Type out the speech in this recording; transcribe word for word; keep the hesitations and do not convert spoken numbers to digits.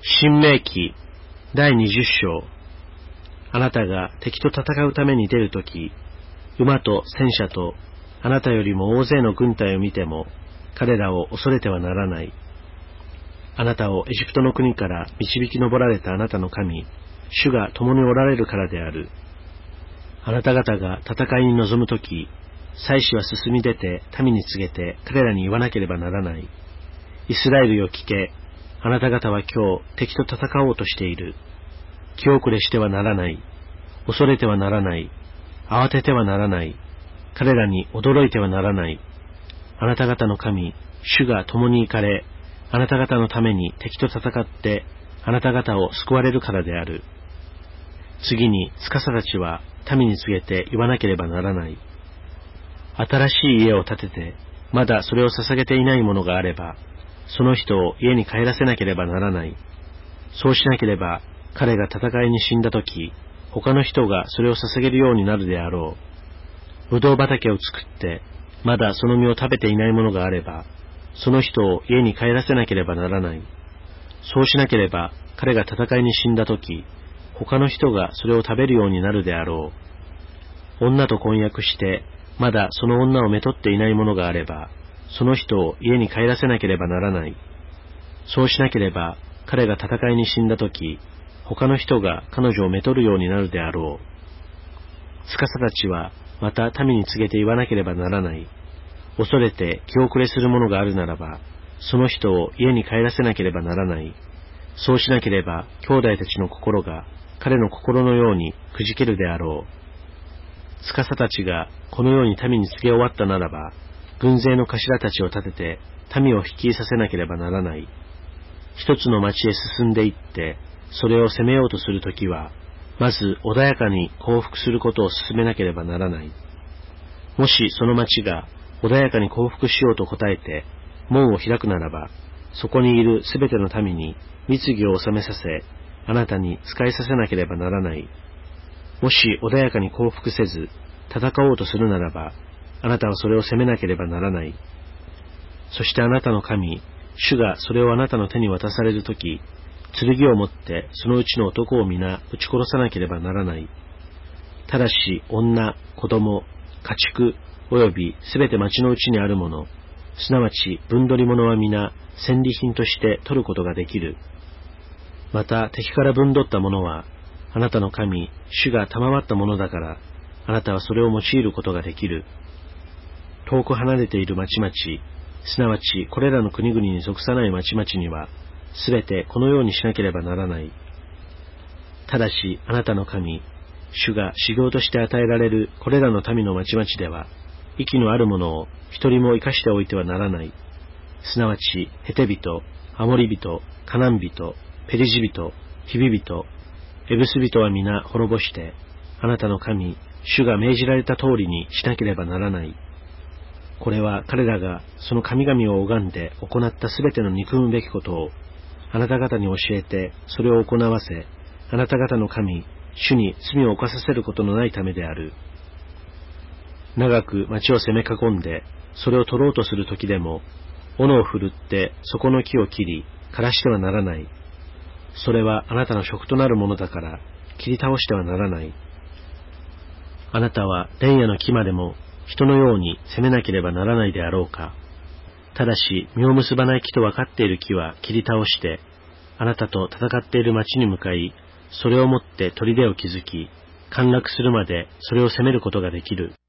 新明記だいにじゅっ章。あなたが敵と戦うために出るとき、馬と戦車とあなたよりも大勢の軍隊を見ても、彼らを恐れてはならない。あなたをエジプトの国から導き上られたあなたの神、主が共におられるからである。あなた方が戦いに臨むとき、祭司は進み出て民に告げて彼らに言わなければならない。イスラエルよ聞け。あなた方は今日敵と戦おうとしている。気遅れしてはならない。恐れてはならない。慌ててはならない。彼らに驚いてはならない。あなた方の神、主が共に行かれ、あなた方のために敵と戦って、あなた方を救われるからである。次に、司たちは民に告げて言わなければならない。新しい家を建てて、まだそれを捧げていないものがあれば、その人を家に帰らせなければならない。そうしなければ、彼が戦いに死んだとき、他の人がそれを捧げるようになるであろう。ぶどう畑を作って、まだその実を食べていないものがあれば、その人を家に帰らせなければならない。そうしなければ、彼が戦いに死んだとき、他の人がそれを食べるようになるであろう。女と婚約して、まだその女をめとっていないものがあれば、その人を家に帰らせなければならない。そうしなければ、彼が戦いに死んだとき、他の人が彼女をめとるようになるであろう。司たちは、また民に告げて言わなければならない。恐れて気遅れするものがあるならば、その人を家に帰らせなければならない。そうしなければ、兄弟たちの心が彼の心のようにくじけるであろう。司たちがこのように民に告げ終わったならば、軍勢の頭たちを立てて民を率いさせなければならない。一つの町へ進んで行って、それを攻めようとするときは、まず穏やかに降伏することを進めなければならない。もしその町が穏やかに降伏しようと答えて、門を開くならば、そこにいるすべての民に密議を収めさせ、あなたに仕えさせなければならない。もし穏やかに降伏せず、戦おうとするならば、あなたはそれを責めなければならない。そしてあなたの神、主がそれをあなたの手に渡されるとき、剣を持ってそのうちの男を皆撃ち殺さなければならない。ただし女、子供、家畜、およびすべて町のうちにあるもの、すなわち分取り物は皆戦利品として取ることができる。また敵から分取ったものは、あなたの神、主が賜ったものだから、あなたはそれを用いることができる。遠く離れている町々、すなわちこれらの国々に属さない町々には、すべてこのようにしなければならない。ただしあなたの神、主が修行として与えられるこれらの民の町々では、息のあるものを一人も生かしておいてはならない。すなわちヘテ人、アモリ人、カナン人、ペリジ人、ヒビ人、エブス人は皆滅ぼして、あなたの神、主が命じられた通りにしなければならない。これは彼らがその神々を拝んで行ったすべての憎むべきことをあなた方に教えてそれを行わせ、あなた方の神、主に罪を犯させることのないためである。長く町を攻め囲んでそれを取ろうとする時でも、斧を振るってそこの木を切り枯らしてはならない。それはあなたの職となるものだから切り倒してはならない。あなたは蓮野の木までも人のように攻めなければならないであろうか。ただし実を結ばない木と分かっている木は切り倒して、あなたと戦っている町に向かい、それをもって砦を築き、陥落するまでそれを攻めることができる。